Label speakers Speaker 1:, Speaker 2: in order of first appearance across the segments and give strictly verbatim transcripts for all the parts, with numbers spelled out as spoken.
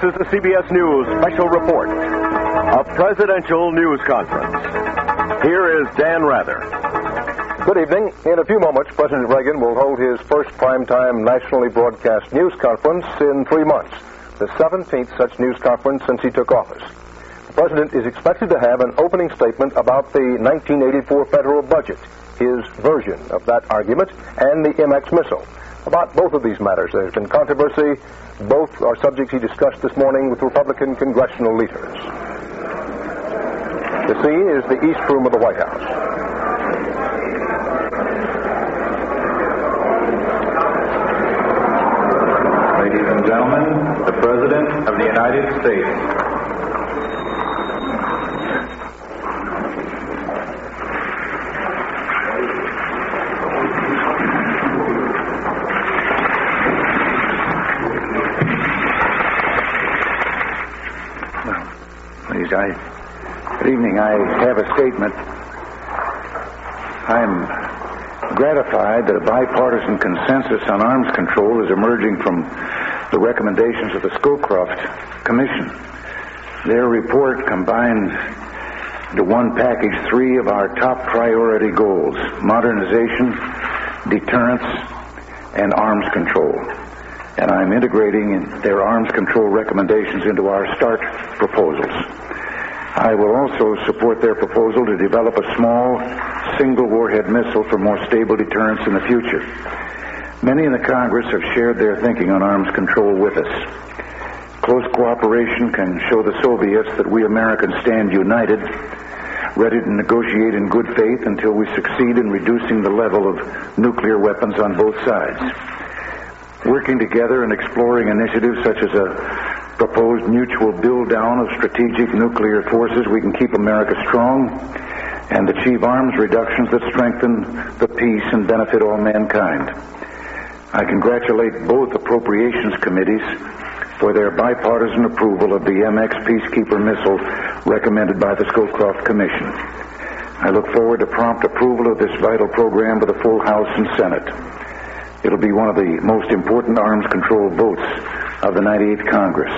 Speaker 1: is the C B S News special report, a presidential news conference. Here is Dan Rather.
Speaker 2: Good evening. In a few moments, President Reagan will hold his first primetime nationally broadcast news conference in three months, the seventeenth such news conference since he took office. The President is expected to have an opening statement about the nineteen eighty-four federal budget, his version of that argument, and the M X missile. About both of these matters, there's been controversy. Both are subjects he discussed this morning with Republican congressional leaders. The scene is the East Room of the White House.
Speaker 3: Ladies and gentlemen, the President of the United States.
Speaker 4: I, good evening. I have a statement. I'm gratified that a bipartisan consensus on arms control is emerging from the recommendations of the Scowcroft Commission. Their report combined into one package three of our top priority goals: modernization, deterrence, and arms control. And I'm integrating their arms control recommendations into our START proposals. I will also support their proposal to develop a small, single-warhead missile for more stable deterrence in the future. Many in the Congress have shared their thinking on arms control with us. Close cooperation can show the Soviets that we Americans stand united, ready to negotiate in good faith until we succeed in reducing the level of nuclear weapons on both sides. Working together and exploring initiatives such as a proposed mutual build-down of strategic nuclear forces, we can keep America strong and achieve arms reductions that strengthen the peace and benefit all mankind. I congratulate both appropriations committees for their bipartisan approval of the M X Peacekeeper missile recommended by the Scowcroft Commission. I look forward to prompt approval of this vital program by the full House and Senate. It'll be one of the most important arms control votes of the ninety-eighth Congress.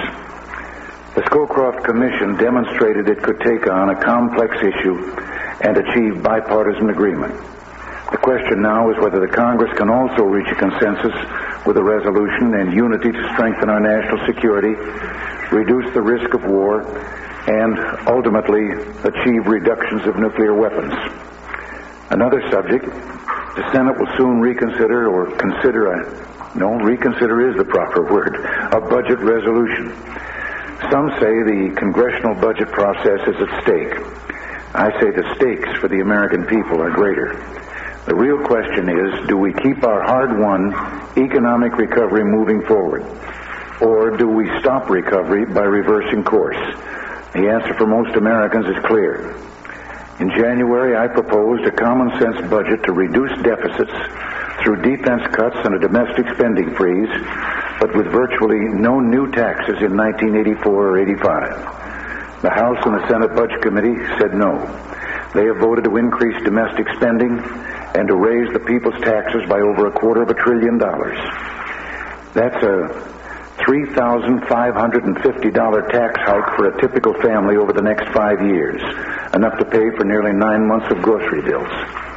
Speaker 4: The Scowcroft Commission demonstrated it could take on a complex issue and achieve bipartisan agreement. The question now is whether the Congress can also reach a consensus with a resolution and unity to strengthen our national security, reduce the risk of war, and ultimately achieve reductions of nuclear weapons. Another subject, the Senate will soon reconsider or consider a No, reconsider is the proper word. A budget resolution. Some say the congressional budget process is at stake. I say the stakes for the American people are greater. The real question is, do we keep our hard-won economic recovery moving forward? Or do we stop recovery by reversing course? The answer for most Americans is clear. In January, I proposed a common-sense budget to reduce deficits through defense cuts and a domestic spending freeze, but with virtually no new taxes in nineteen eighty-four or eighty-five. The House and the Senate Budget Committee said no. They have voted to increase domestic spending and to raise the people's taxes by over a quarter of a trillion dollars. That's a three thousand five hundred fifty dollars tax hike for a typical family over the next five years, enough to pay for nearly nine months of grocery bills.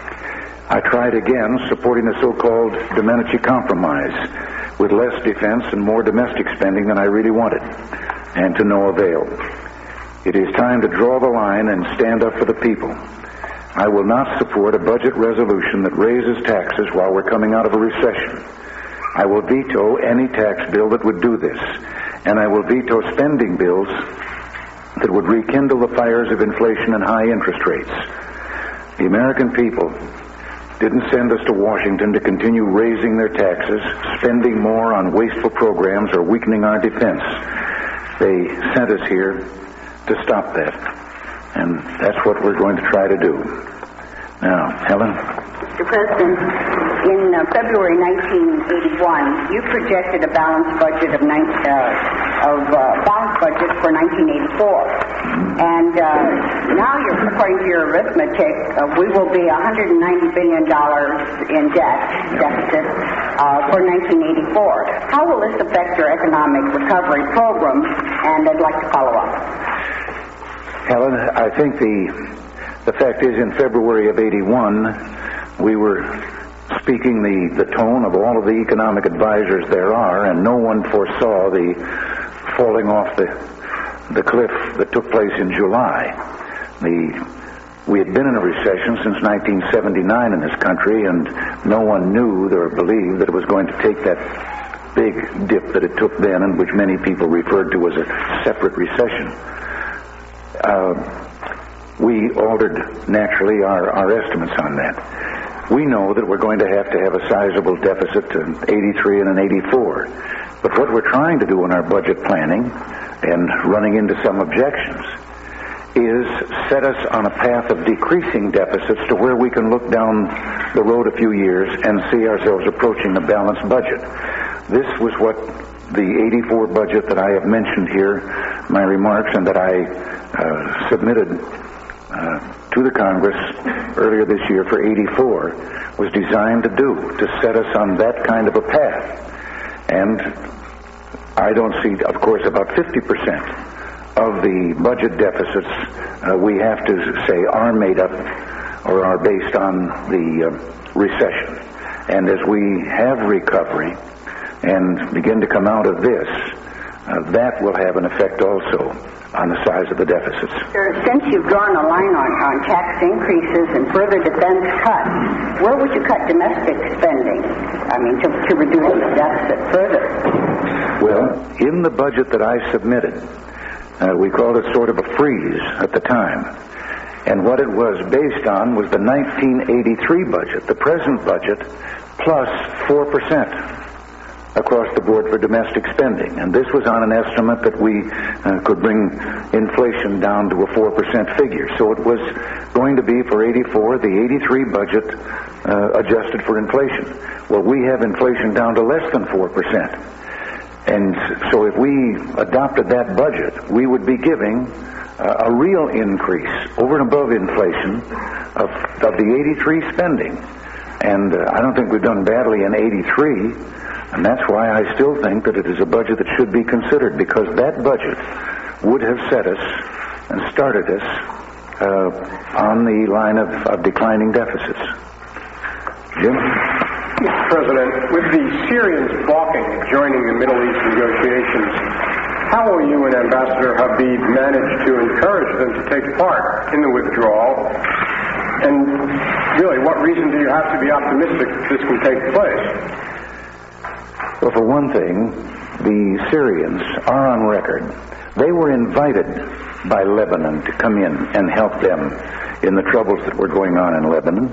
Speaker 4: I tried again supporting the so-called Domenici Compromise with less defense and more domestic spending than I really wanted, and to no avail. It is time to draw the line and stand up for the people. I will not support a budget resolution that raises taxes while we're coming out of a recession. I will veto any tax bill that would do this, and I will veto spending bills that would rekindle the fires of inflation and high interest rates. The American people didn't send us to Washington to continue raising their taxes, spending more on wasteful programs, or weakening our defense. They sent us here to stop that, and that's what we're going to try to do. Now, Helen?
Speaker 5: Mister President, in uh, February nineteen eighty-one, you projected a balanced budget of nine, uh, of uh, balanced budget for nineteen eighty-four. And uh, now, you're, according to your arithmetic, uh, we will be one hundred ninety billion dollars in debt deficit uh, for nineteen eighty-four. How will this affect your economic recovery program? And I'd like to follow up.
Speaker 4: Helen, I think the the fact is, in February of eighty-one, we were speaking the, the tone of all of the economic advisors there are, and no one foresaw the falling off the the cliff that took place in July. The we had been in a recession since nineteen seventy-nine in this country, and no one knew or believed that it was going to take that big dip that it took then, and which many people referred to as a separate recession. Uh, we altered, naturally, our, our estimates on that. We know that we're going to have to have a sizable deficit in eighty-three and in eighty-four. But what we're trying to do in our budget planning, and running into some objections, is set us on a path of decreasing deficits to where we can look down the road a few years and see ourselves approaching a balanced budget. This was what the eighty-four budget that I have mentioned here, my remarks, and that I uh, submitted uh, to the Congress earlier this year for eighty-four, was designed to do, to set us on that kind of a path. And I don't see, of course, about fifty percent of the budget deficits uh, we have to say are made up or are based on the uh, recession. And as we have recovery and begin to come out of this, uh, that will have an effect also on the size of the deficits.
Speaker 5: Since you've drawn a line on, on tax increases and further defense cuts, where would you cut domestic spending? I mean, to, to reduce the deficit further.
Speaker 4: Well, in the budget that I submitted, uh, we called it sort of a freeze at the time. And what it was based on was the nineteen eighty-three budget, the present budget, plus four percent across the board for domestic spending. And this was on an estimate that we uh, could bring inflation down to a four percent figure. So it was going to be for eighty-four, the eighty-three budget uh, adjusted for inflation. Well, we have inflation down to less than four percent. And so if we adopted that budget, we would be giving uh, a real increase over and above inflation of, of the eighty-three spending. And uh, I don't think we've done badly in eighty-three, and that's why I still think that it is a budget that should be considered, because that budget would have set us and started us uh, on the line of, of declining deficits. Jim?
Speaker 6: Mister President, with the Syrians balking at joining the Middle East negotiations, how will you and Ambassador Habib manage to encourage them to take part in the withdrawal? And really, what reason do you have to be optimistic that this can take place?
Speaker 4: Well, for one thing, the Syrians are on record. They were invited by Lebanon to come in and help them in the troubles that were going on in Lebanon.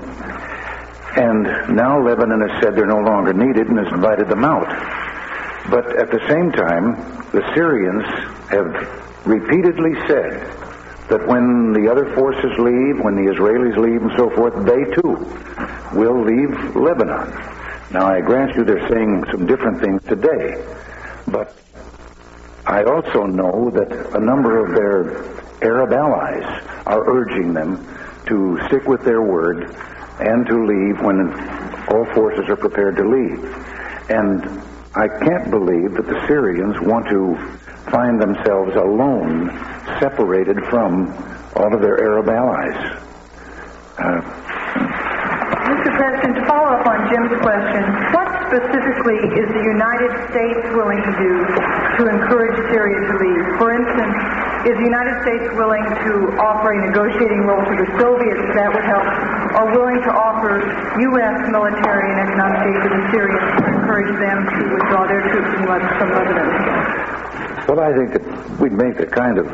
Speaker 4: And now Lebanon has said they're no longer needed and has invited them out. But at the same time, the Syrians have repeatedly said that when the other forces leave, when the Israelis leave and so forth, they too will leave Lebanon. Now, I grant you they're saying some different things today, but I also know that a number of their Arab allies are urging them to stick with their word and to leave when all forces are prepared to leave. And I can't believe that the Syrians want to find themselves alone, separated from all of their Arab allies. Uh,
Speaker 7: Mister President, to follow up on Jim's question, what specifically is the United States willing to do to encourage Syria to leave? For instance, is the United States willing to offer a negotiating role to the Soviets that would help, or willing to offer U S military and economic aid to the Syrians to encourage them to withdraw their troops from Lebanon?
Speaker 4: Well, I think that we'd make the kind of...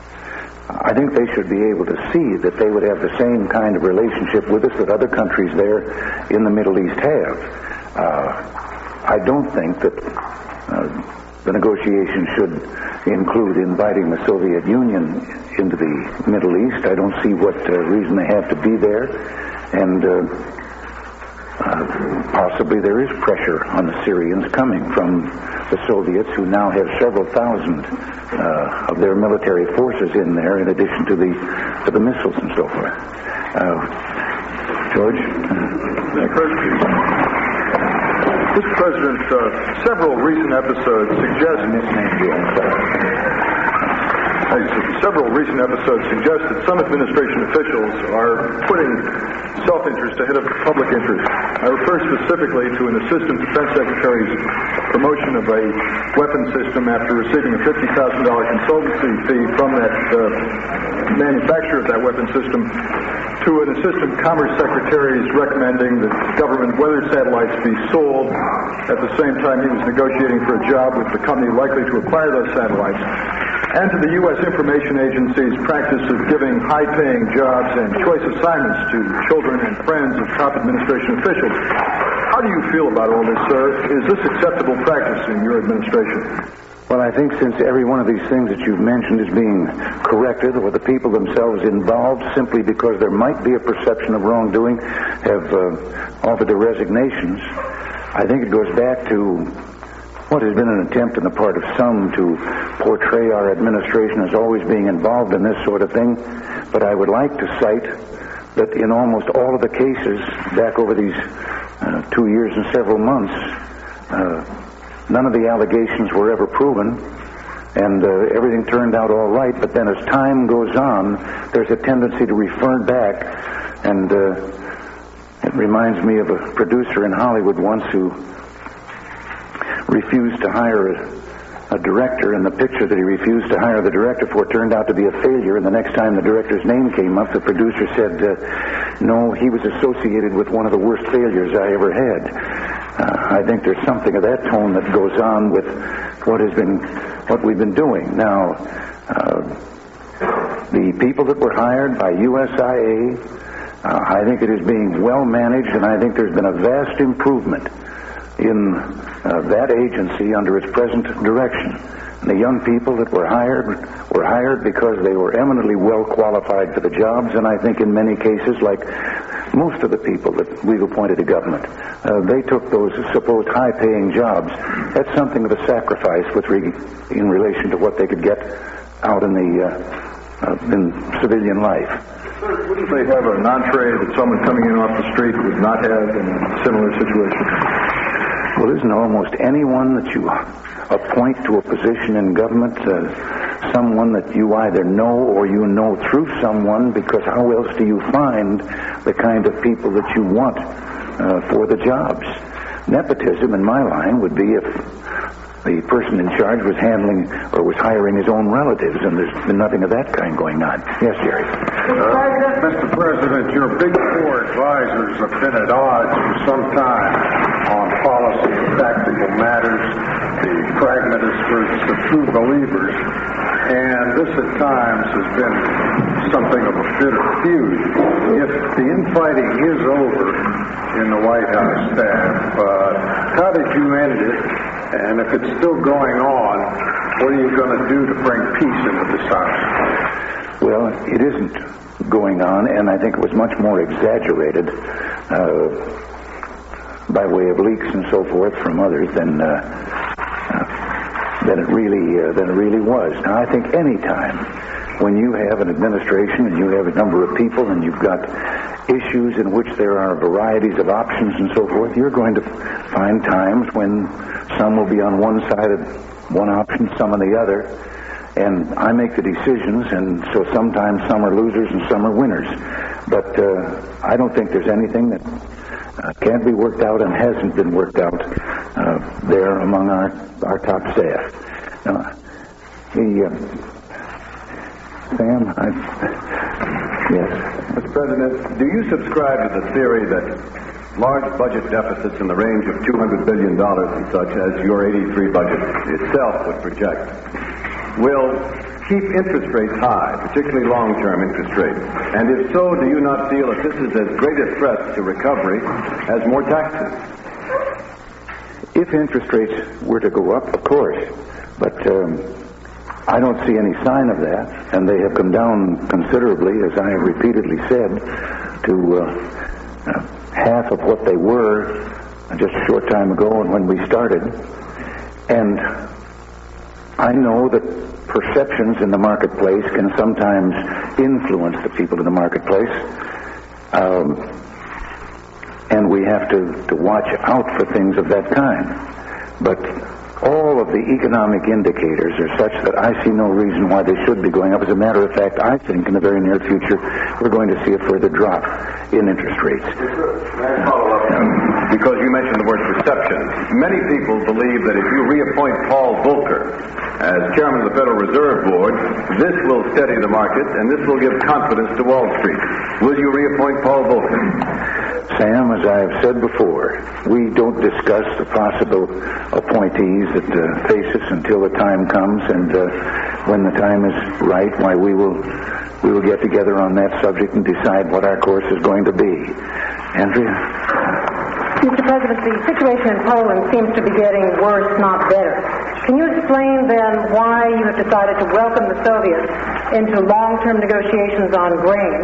Speaker 4: I think they should be able to see that they would have the same kind of relationship with us that other countries there in the Middle East have. Uh, I don't think that uh, the negotiation should include inviting the Soviet Union into the Middle East. I don't see what uh, reason they have to be there. And uh, uh, possibly there is pressure on the Syrians coming from the Soviets, who now have several thousand uh, of their military forces in there, in addition to the to the missiles and so forth. Uh, George?
Speaker 8: Mister President, uh, several recent episodes suggest... Several recent episodes suggest that some administration officials are putting self-interest ahead of public interest. I refer specifically to an assistant defense secretary's promotion of a weapon system after receiving a fifty thousand dollars consultancy fee from that uh, manufacturer of that weapon system, to an assistant commerce secretary's recommending that government weather satellites be sold. At the same time, he was negotiating for a job with the company likely to acquire those satellites. And to the U S Information Agency's practice of giving high-paying jobs and choice assignments to children and friends of top administration officials. How do you feel about all this, sir? Is this acceptable practice in your administration?
Speaker 4: Well, I think since every one of these things that you've mentioned is being corrected, or the people themselves involved, simply because there might be a perception of wrongdoing, have uh, offered their resignations, I think it goes back to what has been an attempt on the part of some to portray our administration as always being involved in this sort of thing. But I would like to cite that in almost all of the cases back over these uh, two years and several months, uh, none of the allegations were ever proven, and uh, everything turned out all right. But then as time goes on, there's a tendency to refer back, and uh, it reminds me of a producer in Hollywood once who refused to hire a, a director, and the picture that he refused to hire the director for turned out to be a failure, and the next time the director's name came up, the producer said, uh, no, he was associated with one of the worst failures I ever had. Uh, I think there's something of that tone that goes on with what has been, what we've been doing. Now, uh, the people that were hired by U S I A, uh, I think it is being well managed, and I think there's been a vast improvement in uh, that agency under its present direction. And the young people that were hired were hired because they were eminently well qualified for the jobs, and I think in many cases, like most of the people that we've appointed to government, uh, they took those supposed high-paying jobs. That's something of a sacrifice with re- in relation to what they could get out in the uh, uh, in civilian life.
Speaker 8: Sir, wouldn't they have an entree that someone coming in off the street would not have in a similar situation?
Speaker 4: Well, isn't almost anyone that you appoint to a position in government uh, someone that you either know or you know through someone, because how else do you find the kind of people that you want uh, for the jobs? Nepotism, in my line, would be if the person in charge was handling or was hiring his own relatives, and there's been nothing of that kind going on. Yes, Jerry.
Speaker 6: Uh, Mister President, your big four advisors have been at odds for some time on policy and tactical matters, the pragmatists versus the true believers, and this at times has been something of a bitter feud. If the infighting is over in the White House staff, uh, how did you end it? And if it's still going on, what are you going to do to bring peace into this house?
Speaker 4: Well, it isn't going on, and I think it was much more exaggerated uh, by way of leaks and so forth from others than uh, uh, than it really uh, than it really was. Now, I think any time when you have an administration and you have a number of people and you've got issues in which there are varieties of options and so forth, you're going to find times when some will be on one side of one option, some on the other, and I make the decisions, and so sometimes some are losers and some are winners. But uh, I don't think there's anything that uh, can't be worked out and hasn't been worked out uh, there among our, our top staff. Now, the... Uh, Sam, I... Yes.
Speaker 8: Mister President, do you subscribe to the theory that large budget deficits in the range of two hundred billion dollars and such, as your eighty-three budget itself would project, will keep interest rates high, particularly long-term interest rates? And if so, do you not feel that this is as great a threat to recovery as more taxes?
Speaker 4: If interest rates were to go up, of course, but um, I don't see any sign of that, and they have come down considerably, as I have repeatedly said, to uh, uh, half of what they were just a short time ago and when we started. And I know that perceptions in the marketplace can sometimes influence the people in the marketplace. Um, and we have to, to watch out for things of that kind. But all of the economic indicators are such that I see no reason why they should be going up. As a matter of fact, I think in the very near future we're going to see a further drop in interest rates.
Speaker 1: May I follow up? Because you mentioned the word perception. Many people believe that if you reappoint Paul Volcker as chairman of the Federal Reserve Board, this will steady the market and this will give confidence to Wall Street. Will you reappoint Paul Volcker?
Speaker 4: Sam, as I've said before, we don't discuss the possible appointees that uh, face us until the time comes, and uh, when the time is right, why we will we will get together on that subject and decide what our course is going to be. Andrea?
Speaker 9: Mister President, the situation in Poland seems to be getting worse, not better. Can you explain then why you have decided to welcome the Soviets into long-term negotiations on grain,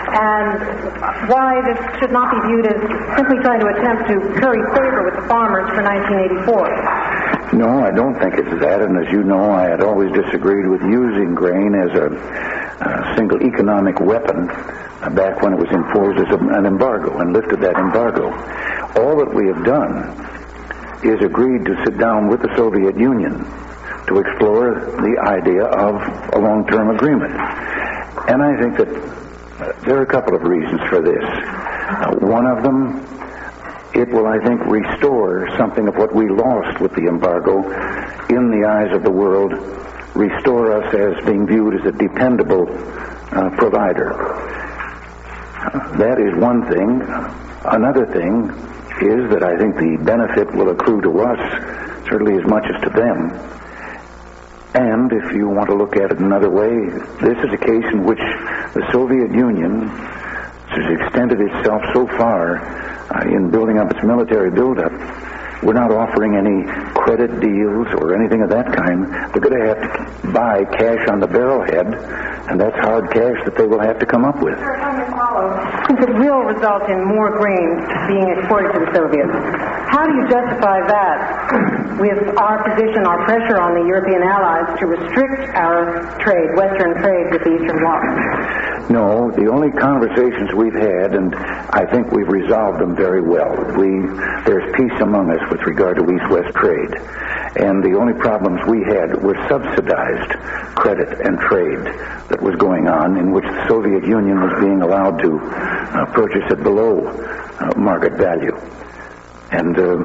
Speaker 9: and why this should not be viewed as simply trying to attempt to curry favor with the farmers for nineteen eighty-four?
Speaker 4: No, I don't think it's that, and as you know, I had always disagreed with using grain as a, a single economic weapon uh, back when it was enforced as a, an embargo, and lifted that embargo. All that we have done is agreed to sit down with the Soviet Union to explore the idea of a long-term agreement. And I think that uh, there are a couple of reasons for this. Uh, one of them, it will, I think, restore something of what we lost with the embargo in the eyes of the world, restore us as being viewed as a dependable uh, provider. Uh, that is one thing. Another thing is that I think the benefit will accrue to us certainly as much as to them. And if you want to look at it another way, this is a case in which the Soviet Union has extended itself so far uh, in building up its military buildup. We're not offering any credit deals or anything of that kind. They're going to have to buy cash on the barrelhead, and that's hard cash that they will have to come up with.
Speaker 9: Since it will result in more grain being exported to the Soviets, how do you justify that with our position, our pressure on the European allies to restrict our trade, Western trade with the Eastern Bloc?
Speaker 4: No, the only conversations we've had, and I think we've resolved them very well. We there's peace among us with regard to East-West trade. And the only problems we had were subsidized credit and trade that was going on, in which the Soviet Union was being allowed to uh, purchase at below uh, market value. And uh,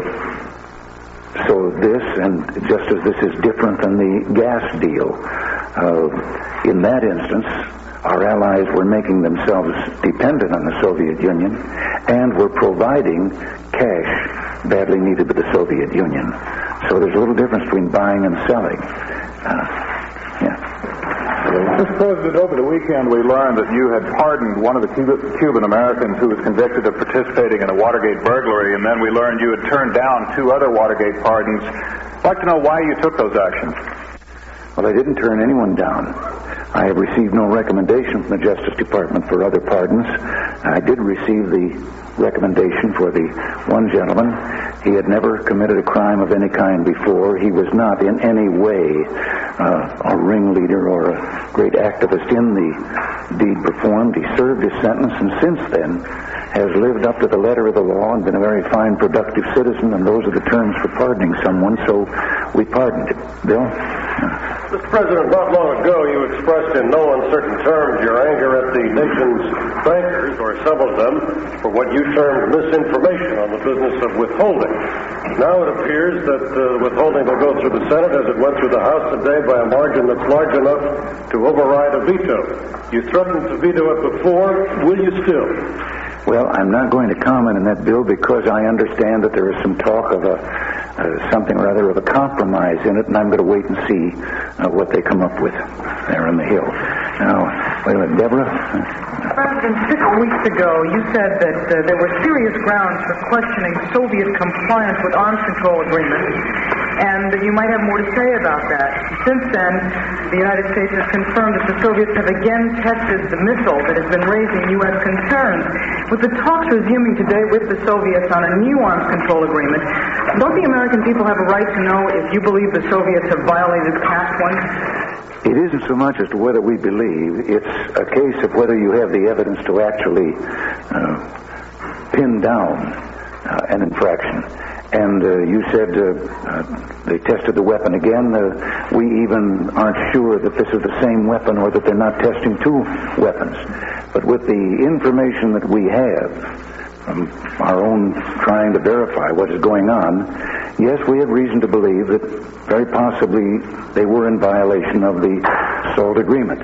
Speaker 4: so this, and just as this is different than the gas deal, uh, in that instance, our allies were making themselves dependent on the Soviet Union and were providing cash badly needed by the Soviet Union. So there's a little difference between buying and selling. Uh, yeah.
Speaker 8: Mister President, over the weekend we learned that you had pardoned one of the Cuban Americans who was convicted of participating in a Watergate burglary, and then we learned you had turned down two other Watergate pardons. I'd like to know why you took those actions.
Speaker 4: Well, I didn't turn anyone down. I have received no recommendation from the Justice Department for other pardons. I did receive the recommendation for the one gentleman. He had never committed a crime of any kind before. He was not in any way uh, a ringleader or a great activist in the deed performed. He served his sentence, and since then has lived up to the letter of the law and been a very fine, productive citizen, and those are the terms for pardoning someone, so we pardoned him. Bill?
Speaker 6: Mister President, not long ago you expressed in no uncertain terms your anger at the nation's bankers, or some of them, for what you termed misinformation on the business of withholding. Now it appears that uh, withholding will go through the Senate as it went through the House today by a margin that's large enough to override a veto. You threatened to veto it before. Will you still?
Speaker 4: Well, I'm not going to comment on that bill because I understand that there is some talk of a uh, something or other of a compromise in it, and I'm going to wait and see uh, what they come up with there on the Hill. Now, wait a minute, Deborah?
Speaker 7: President, six weeks ago, you said that uh, there were serious grounds for questioning Soviet compliance with arms control agreements, and you might have more to say about that. Since then, the United States has confirmed that the Soviets have again tested the missile that has been raising U S concerns. With the talks resuming today with the Soviets on a new arms control agreement, don't the American people have a right to know if you believe the Soviets have violated past ones?
Speaker 4: It isn't so much as to whether we believe. It's a case of whether you have the evidence to actually uh, pin down uh, an infraction. And uh, you said uh, uh, they tested the weapon again. Uh, we even aren't sure that this is the same weapon or that they're not testing two weapons. But with the information that we have, from our own trying to verify what is going on, yes, we have reason to believe that very possibly they were in violation of the SALT agreement.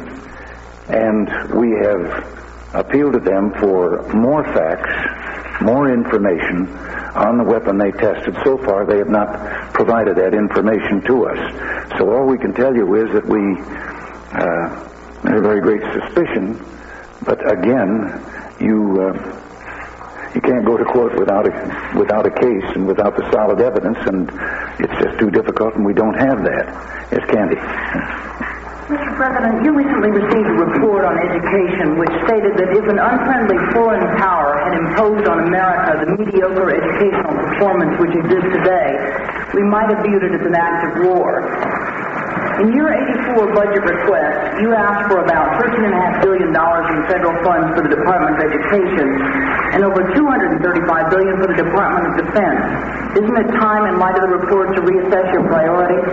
Speaker 4: And we have appealed to them for more facts, more information on the weapon they tested. So far, they have not provided that information to us. So all we can tell you is that we uh, have a very great suspicion, but again, you uh, you can't go to court without a without a case and without the solid evidence, and it's just too difficult, and we don't have that. Yes, Candy.
Speaker 10: Mister President, you recently received a report on education which stated that if an unfriendly foreign power had imposed on America the mediocre educational performance which exists today, we might have viewed it as an act of war. In your eighty-four budget request, you asked for about thirteen point five billion dollars in federal funds for the Department of Education and over two hundred thirty-five billion dollars for the Department of Defense. Isn't it time, in light of the report, to reassess your priorities?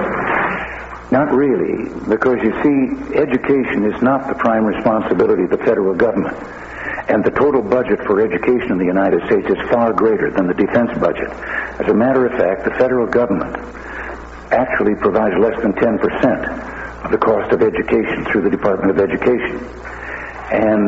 Speaker 4: Not really, because you see, education is not the prime responsibility of the federal government. And the total budget for education in the United States is far greater than the defense budget. As a matter of fact, the federal government actually provides less than ten percent of the cost of education through the Department of Education. And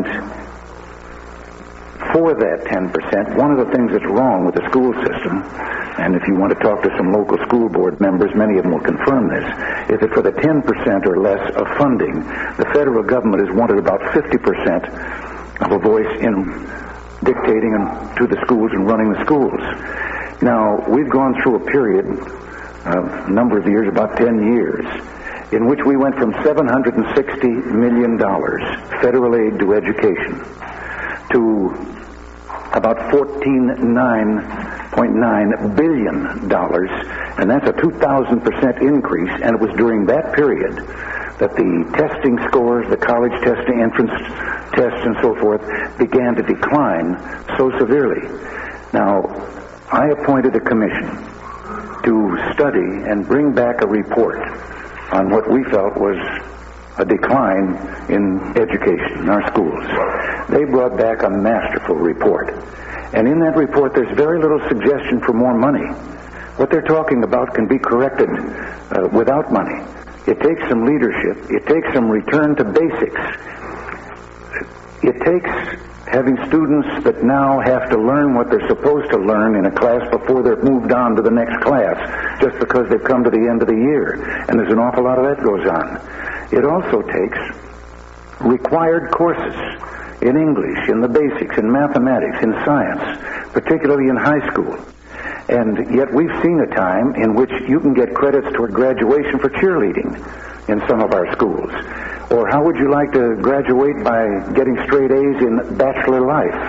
Speaker 4: for that ten percent, one of the things that's wrong with the school system, and if you want to talk to some local school board members, many of them will confirm this, is that for the ten percent or less of funding, the federal government has wanted about fifty percent of a voice in dictating to the schools and running the schools. Now, we've gone through a period, a number of years, about ten years, in which we went from seven hundred sixty million dollars federal aid to education to about fourteen point nine billion dollars, and that's a two thousand percent increase, and it was during that period that the testing scores, the college testing, entrance tests, and so forth, began to decline so severely. Now, I appointed a commission to study and bring back a report on what we felt was a decline in education in our schools. They brought back a masterful report. And in that report, there's very little suggestion for more money. What they're talking about can be corrected uh, without money. It takes some leadership. It takes some return to basics. It takes having students that now have to learn what they're supposed to learn in a class before they're moved on to the next class, just because they've come to the end of the year. And there's an awful lot of that goes on. It also takes required courses in English, in the basics, in mathematics, in science, particularly in high school. And yet we've seen a time in which you can get credits toward graduation for cheerleading in some of our schools. Or how would you like to graduate by getting straight A's in bachelor life?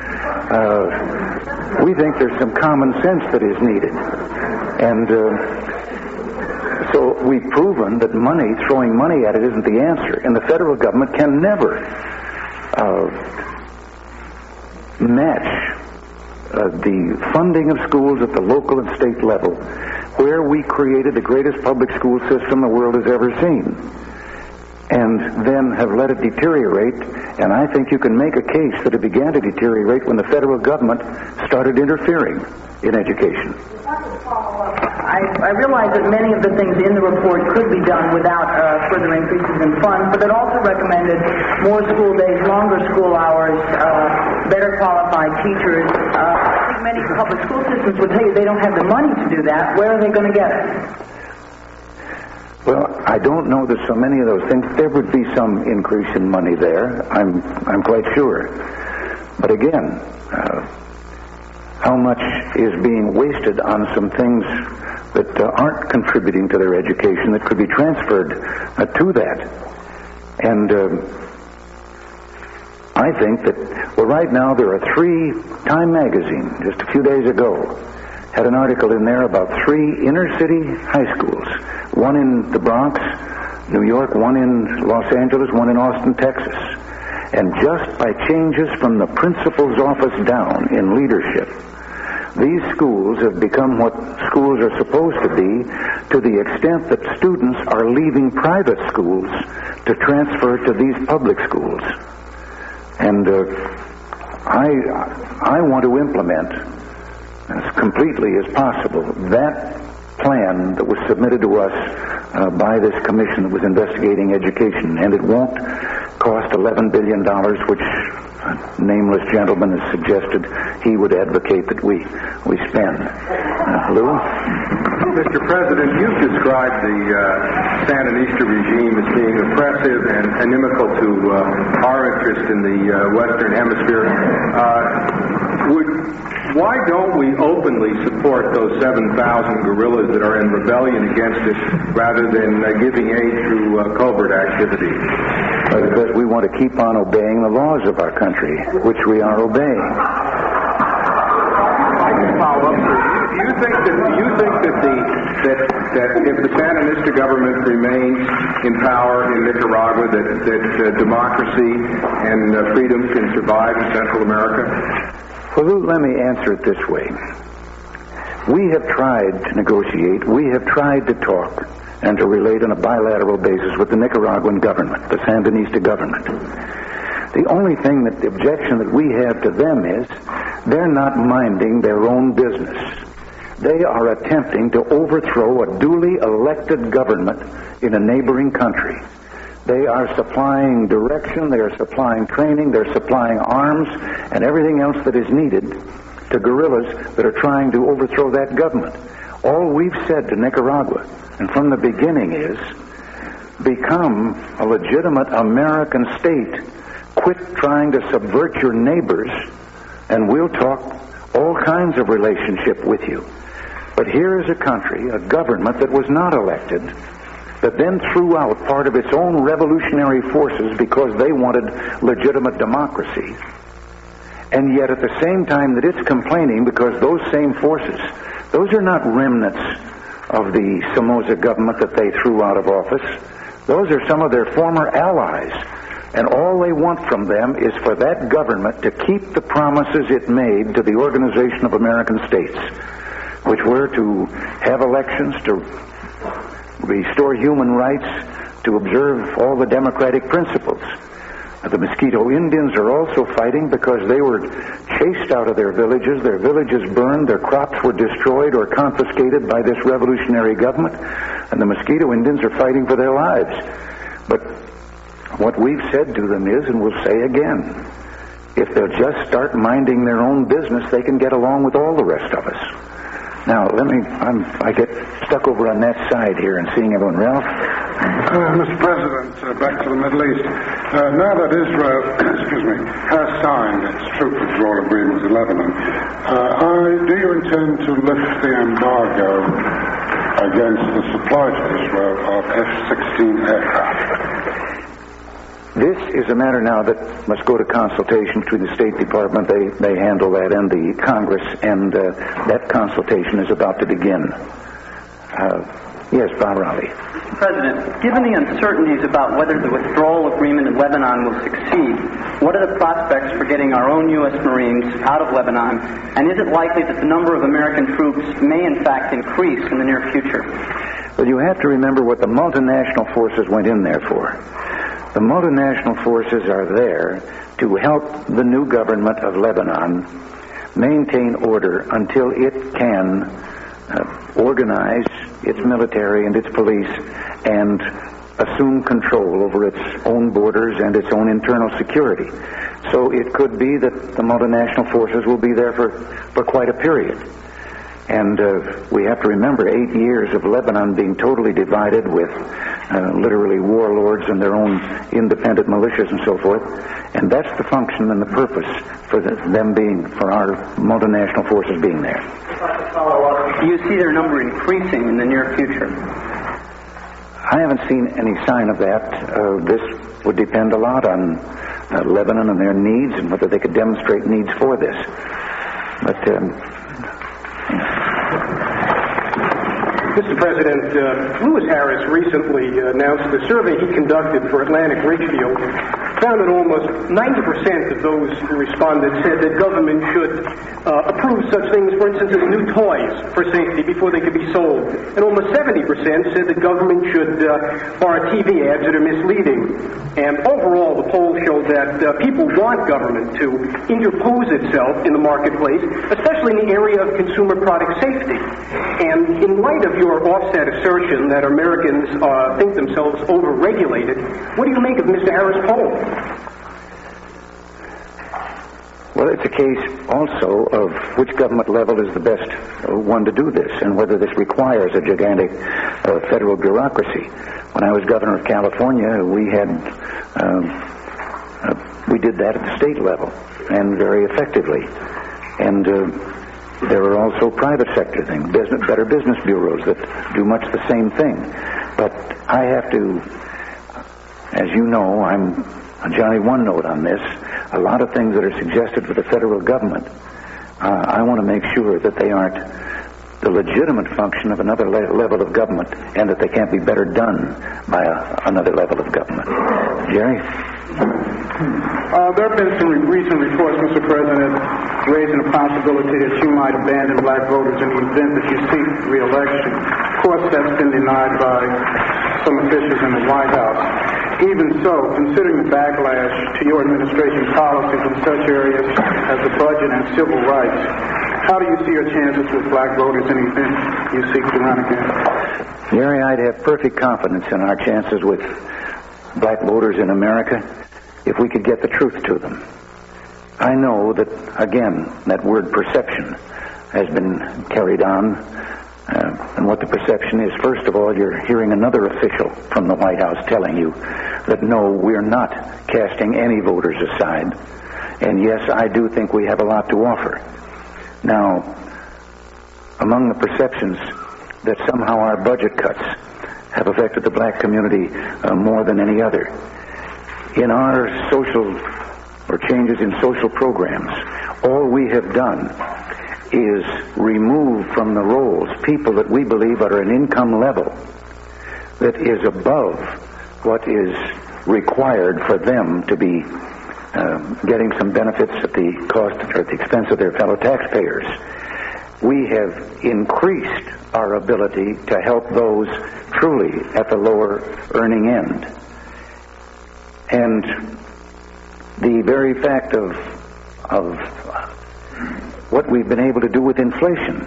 Speaker 4: Uh, we think there's some common sense that is needed. And uh, so we've proven that money, throwing money at it, isn't the answer. And the federal government can never uh, match uh, the funding of schools at the local and state level, where we created the greatest public school system the world has ever seen, and then have let it deteriorate. And I think you can make a case that it began to deteriorate when the federal government started interfering in education.
Speaker 10: I, I realize that many of the things in the report could be done without uh, further increases in funds, but it also recommended more school days, longer school hours, uh, better qualified teachers. Uh, I think many public school systems would tell you they don't have the money to do that. Where are they going to get it?
Speaker 4: Well, I don't know that so many of those things. There would be some increase in money there. I'm I'm quite sure. But again, uh, how much is being wasted on some things that uh, aren't contributing to their education that could be transferred uh, to that. And uh, I think that, well, right now there are three, Time magazine, just a few days ago, had an article in there about three inner-city high schools, one in the Bronx, New York, one in Los Angeles, one in Austin, Texas. And just by changes from the principal's office down in leadership, these schools have become what schools are supposed to be, to the extent that students are leaving private schools to transfer to these public schools. And uh, I, I want to implement, as completely as possible, that plan that was submitted to us uh, by this commission that was investigating education. And it won't cost eleven billion dollars, which a nameless gentleman has suggested he would advocate that we, we spend. Uh, Lou?
Speaker 3: Mister President, you've described the uh, Sandinista regime as being oppressive and inimical to uh, our interest in the uh, Western Hemisphere. Uh, would, why don't we openly support those seven thousand guerrillas that are in rebellion against us rather than uh, giving aid through uh, covert activities?
Speaker 4: Uh, because we want to keep on obeying the laws of our country, which we are obeying.
Speaker 3: I can follow up. Do you think that do you think that the that that if the Sandinista government remains in power in Nicaragua, that that uh, democracy and uh, freedom can survive in Central America?
Speaker 4: Well, Lou, let me answer it this way. We have tried to negotiate. We have tried to talk and to relate on a bilateral basis with the Nicaraguan government, the Sandinista government. The only thing that the objection that we have to them is they're not minding their own business. They are attempting to overthrow a duly elected government in a neighboring country. They are supplying direction, they are supplying training, they're supplying arms, and everything else that is needed to guerrillas that are trying to overthrow that government. All we've said to Nicaragua, and from the beginning, is become a legitimate American state. Quit trying to subvert your neighbors, and we'll talk all kinds of relationship with you. But here is a country, a government that was not elected, that then threw out part of its own revolutionary forces because they wanted legitimate democracy. And yet at the same time that it's complaining because those same forces, those are not remnants of the Somoza government that they threw out of office. Those are some of their former allies. And all they want from them is for that government to keep the promises it made to the Organization of American States, which were to have elections, to restore human rights, to observe all the democratic principles. The Mosquito Indians are also fighting because they were chased out of their villages, their villages burned, their crops were destroyed or confiscated by this revolutionary government, and the Mosquito Indians are fighting for their lives. But what we've said to them is, and we'll say again, if they'll just start minding their own business, they can get along with all the rest of us. Now, let me, I'm, I get stuck over on that side here and seeing everyone. Ralph?
Speaker 11: Uh, Mister President, uh, back to the Middle East. Uh, now that Israel, excuse me, has signed its troop withdrawal agreement with Lebanon, uh, I, do you intend to lift the embargo against the supply to Israel of F sixteen aircraft?
Speaker 4: This is a matter now that must go to consultation between the State Department. They they handle that, and the Congress, and uh, that consultation is about to begin. Uh, yes, Bob Raleigh.
Speaker 12: Mister President, given the uncertainties about whether the withdrawal agreement in Lebanon will succeed, what are the prospects for getting our own U S Marines out of Lebanon, and is it likely that the number of American troops may in fact increase in the near future?
Speaker 4: Well, you have to remember what the multinational forces went in there for. The multinational forces are there to help the new government of Lebanon maintain order until it can uh, organize its military and its police and assume control over its own borders and its own internal security. So it could be that the multinational forces will be there for, for quite a period. And uh, we have to remember eight years of Lebanon being totally divided with uh, literally warlords and their own independent militias and so forth. And that's the function and the purpose for the, them being, for our multinational forces being there.
Speaker 12: Do you see their number increasing in the near future?
Speaker 4: I haven't seen any sign of that. Uh, this would depend a lot on uh, Lebanon and their needs and whether they could demonstrate needs for this. But... Um,
Speaker 6: Mister President, uh, Lewis Harris recently uh, announced the survey he conducted for Atlantic Richfield found that almost ninety percent of those who responded said that government should uh, approve such things, for instance, as new toys for safety before they could be sold. And almost seventy percent said that government should uh, bar T V ads that are misleading. And overall, the poll showed that uh, people want government to interpose itself in the marketplace, especially in the area of consumer product safety. And in light of your offset assertion that Americans uh, think themselves over-regulated, what do you make of Mister Harris' poll?
Speaker 4: Well, it's a case also of which government level is the best one to do this and whether this requires a gigantic uh, federal bureaucracy. When I was governor of California, we had um, uh, we did that at the state level and very effectively. And uh, there are also private sector things, business, better business bureaus that do much the same thing. But I have to, as you know, I'm a Johnny One Note on this. A lot of things that are suggested for the federal government, uh, I want to make sure that they aren't the legitimate function of another le- level of government and that they can't be better done by a, another level of government. Jerry?
Speaker 3: Uh, there have been some re- recent reports, Mister President, raising the possibility that you might abandon black voters in the event that you seek re-election. Of course, that's been denied by some officials in the White House. Even so, considering the backlash to your administration's policies in such areas as the budget and civil rights, how do you see your chances with black voters in the event you seek to run again?
Speaker 4: Jerry, I'd have perfect confidence in our chances with black voters in America if we could get the truth to them. I know that, again, that word perception has been carried on. Uh, and what the perception is, first of all, you're hearing another official from the White House telling you that, no, we're not casting any voters aside. And yes, I do think we have a lot to offer. Now, among the perceptions that somehow our budget cuts have affected the black community uh, more than any other, in our social or changes in social programs, all we have done is remove from the rolls people that we believe are at an income level that is above what is required for them to be uh, getting some benefits at the cost or at the expense of their fellow taxpayers. We have increased our ability to help those truly at the lower earning end. And the very fact of of what we've been able to do with inflation.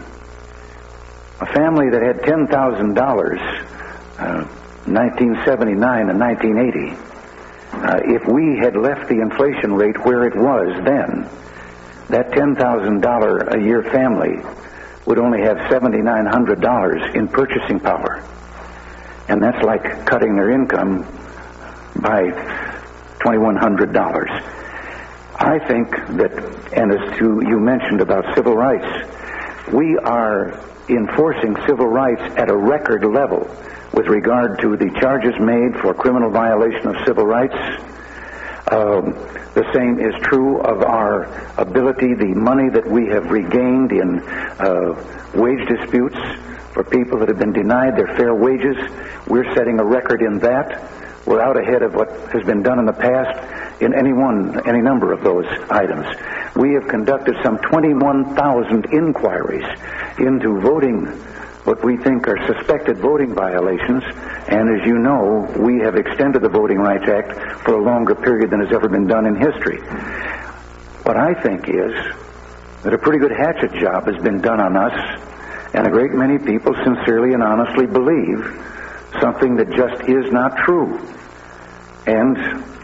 Speaker 4: A family that had ten thousand dollars uh, nineteen seventy-nine and nineteen eighty, uh, if we had left the inflation rate where it was then, that ten thousand dollars a year family would only have seven thousand nine hundred dollars in purchasing power. And that's like cutting their income by two thousand one hundred dollars. I think that, and as to you mentioned about civil rights, we are enforcing civil rights at a record level with regard to the charges made for criminal violation of civil rights. Um, the same is true of our ability, the money that we have regained in uh, wage disputes for people that have been denied their fair wages. We're setting a record in that. We're out ahead of what has been done in the past in any one, any number of those items. We have conducted some twenty-one thousand inquiries into voting, what we think are suspected voting violations, and as you know, we have extended the Voting Rights Act for a longer period than has ever been done in history. What I think is that a pretty good hatchet job has been done on us, and a great many people sincerely and honestly believe something that just is not true. And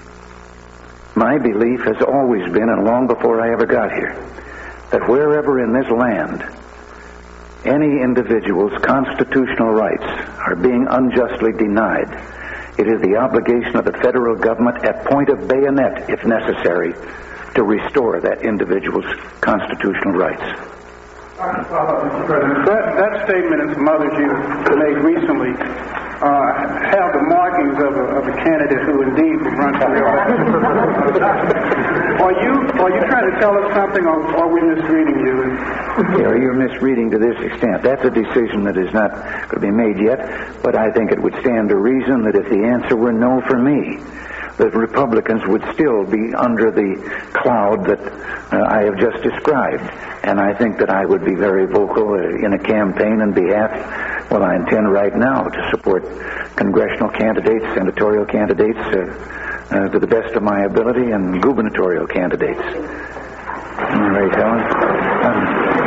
Speaker 4: my belief has always been, and long before I ever got here, that wherever in this land any individual's constitutional rights are being unjustly denied, it is the obligation of the federal government at point of bayonet, if necessary, to restore that individual's constitutional rights.
Speaker 13: Mister President, that, that statement and some others you made recently uh, have the markings of a, of a candidate who indeed would run for re-election. Are you are you trying to tell us something, or are we misreading you?
Speaker 4: Yeah, you're misreading to this extent. That's a decision that is not going to be made yet, but I think it would stand to reason that if the answer were no for me, that Republicans would still be under the cloud that uh, I have just described. And I think that I would be very vocal uh, in a campaign on behalf, well, I intend right now to support congressional candidates, senatorial candidates, uh, uh, to the best of my ability, and gubernatorial candidates. All right, Helen. Um,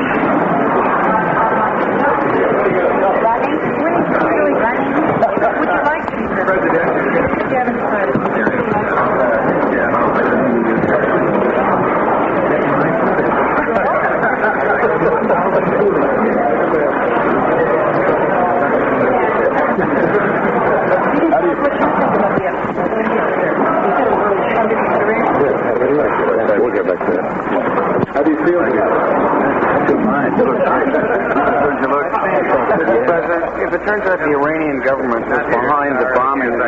Speaker 7: Would you like to be president?
Speaker 8: How do you feel?
Speaker 14: President, if it turns out the Iranian government is behind the bombing, what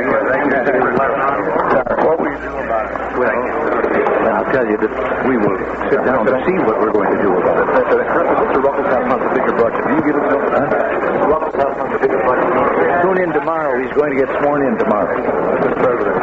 Speaker 14: will you do about it?
Speaker 4: Well, I'll tell you that we will sit down to see what we're going to do about it.
Speaker 8: Mister Ruckelshaus on the bigger budget. Do you give it to him? Mister Ruckelshaus on the bigger budget.
Speaker 4: Tune in tomorrow. He's going to get sworn in tomorrow.
Speaker 8: Mister President.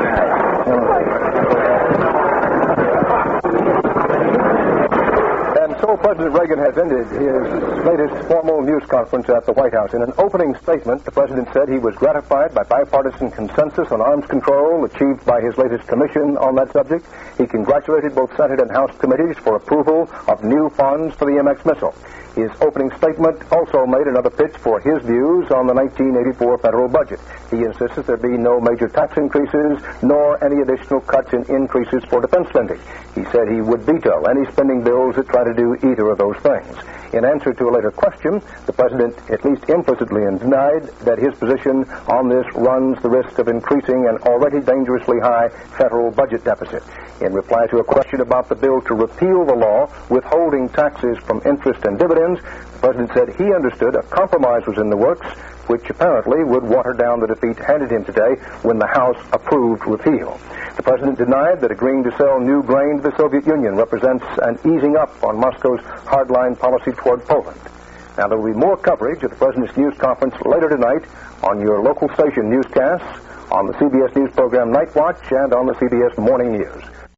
Speaker 2: And so President Reagan has ended his latest formal news conference at the White House. In an opening statement, the President said he was gratified by bipartisan consensus on arms control achieved by his latest commission on that subject. He congratulated both Senate and House committees for approval of new funds for the M X missile. His opening statement also made another pitch for his views on the nineteen eighty-four federal budget. He insisted there be no major tax increases nor any additional cuts in increases for defense spending. He said he would veto any spending bills that try to do either of those things. In answer to a later question, the President at least implicitly denied that his position on this runs the risk of increasing an already dangerously high federal budget deficit. In reply to a question about the bill to repeal the law withholding taxes from interest and dividends, the President said he understood a compromise was in the works, which apparently would water down the defeat handed him today when the House approved repeal. The President denied that agreeing to sell new grain to the Soviet Union represents an easing up on Moscow's hardline policy toward Poland. Now, there will be more coverage of the President's news conference later tonight on your local station newscasts, on the C B S News program Night Watch, and on the C B S Morning News.